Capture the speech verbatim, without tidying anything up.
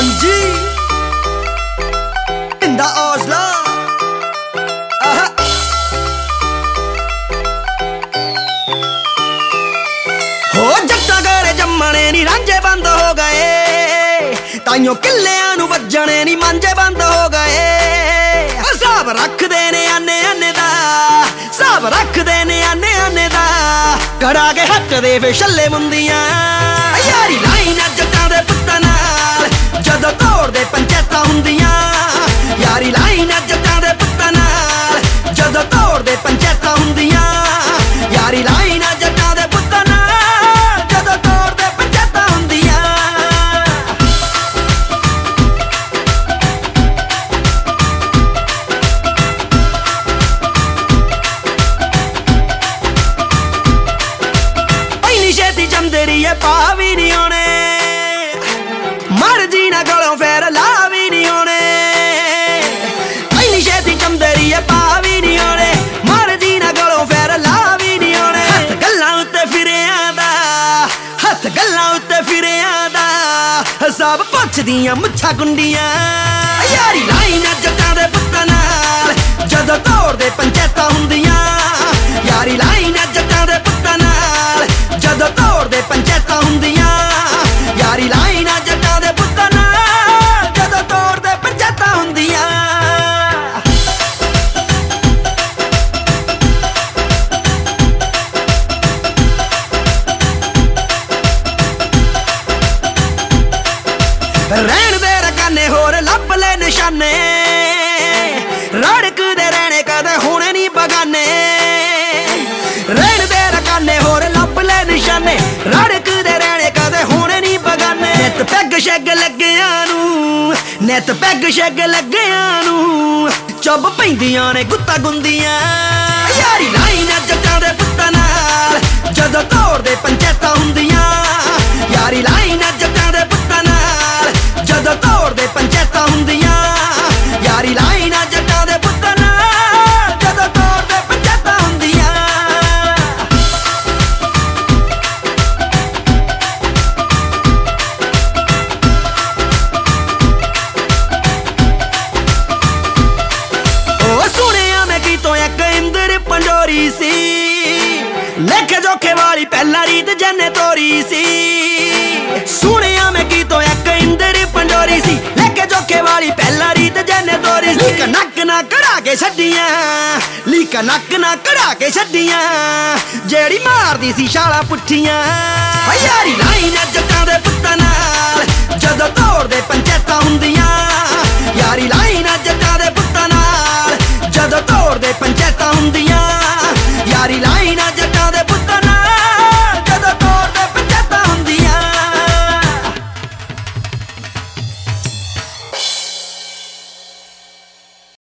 Anji in the Oslo. uh-huh. हो जट्टा गले जम्मने नी रांझे बंद हो गए, ताइयों किल्लियां नू वज्जने नी मांझे बंद हो गए। साब रख देने आने आने दा, साब रख देने आने आने दा, कड़ा के हट दे वे छल्ले मुंदियां। यारी लाई ना जट्टां दे पुत्तां नाल जदों तोड़ दे पंचायतां हुंदियां। यारी लाई ना जट्टां दे पुत्तां नाल जदों तोड़ दे पंचायतां हुंदियां। यारी लाई ना जट्टां दे पुत्तां नाल जदों तोड़ दे पंचायतां हुंदियां। इन्नी छेती जमदरी है पा भी नहीं होने, मर जी ना गलों फिर ला भी नहीं होने। इन्नी छेती जमदरी है पा भी नहीं होने, मर जी ना गलों फिर ला भी नहीं होने। हथ गल्लां उत्ते फिरियां दा, हथ गल्लां उत्ते फिरियां दा, सब पुछदियां मुच्छां गुंडियां। यारी लाई ना जट्टां दे पुत्तां नाल जदों तोड़ दे पंचायतां हुंदियां। यारी लाई ना जट्टां दे पुत्तां नाल जदों तोड़ दे पंचायतां हुंदियां। यारी लाई ना जट्टां दे पुत्तां नाल जदों तोड़ दे पंचायतां हुंदियां। रहण दे रकाने होर लभ ले निशाने, रड़कदे रहने कदे होने नी बगाने। रहण दे रकाने होर लभ ले निशाने, रड़कदे रहने कदे होने नी बगाने। नित पैग शैग लग्गियां नू, नित पैग शैग लग्गियां नू, चुभ पैंदियां ने गुत्ता गुंदियां। यारी लाई ना जट्टां दे पुत्तां नाल जदों तोड़ दे पंचायतां हुंदियां। यारी लाई ना जट्टां दे पुत्तां नाल जदों तोड़ दे पंचायतां हुंदियां। यारी लाई ना जट्टां दे पुत्तां नाल जदों तोड़ दे पंचायतां हुंदियां। ओ सुनिया मैं कीतों एक इंदर पंडोरी सी, लेखे जोखे वाली पहला रीत जन्ने तोरी सी। सुनिया मैं कीतों एक इंदर पंडोरी सी, लेखे जोखे वाली पहला रीत जन्ने तोरी सी। लीका नक ना कड़ा के छड्डियां, लीका नक ना कड़ा के छड्डियां, जेड़ी मारदी सी छालां पुट्ठियां। यारी लाई ना जट्टां दे पुत्तां नाल जदों तोड़ दे पंचायतां हुंदियां।